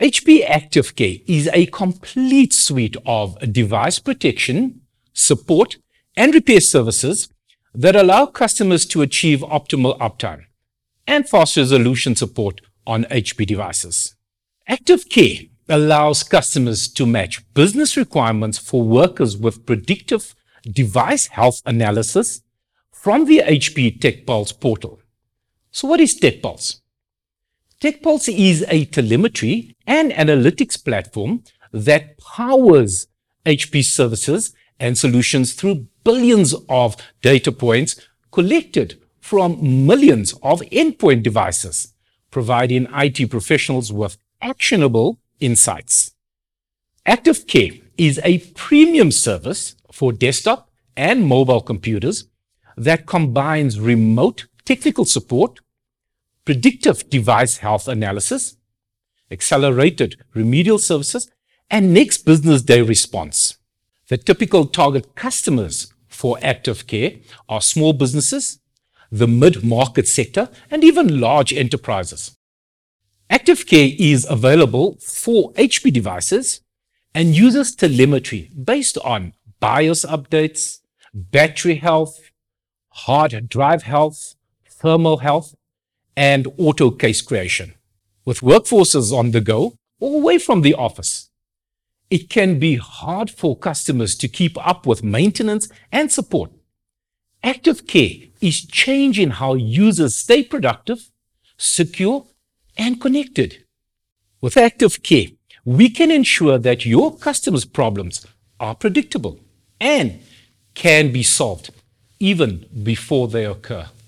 HP ActiveCare is a complete suite of device protection, support, and repair services that allow customers to achieve optimal uptime and fast resolution support on HP devices. ActiveCare allows customers to match business requirements for workers with predictive device health analysis from the HP TechPulse portal. So what is TechPulse? TechPulse is a telemetry and analytics platform that powers HP services and solutions through billions of data points collected from millions of endpoint devices, providing IT professionals with actionable insights. ActiveCare is a premium service for desktop and mobile computers that combines remote technical support, predictive device health analysis, accelerated remedial services, and next business day response. The typical target customers for ActiveCare are small businesses, the mid-market sector, and even large enterprises. ActiveCare is available for HP devices and uses telemetry based on BIOS updates, battery health, hard drive health, thermal health, and auto case creation. With workforces on the go or away from the office, it can be hard for customers to keep up with maintenance and support. ActiveCare is changing how users stay productive, secure, and connected. With ActiveCare, we can ensure that your customers' problems are predictable and can be solved even before they occur.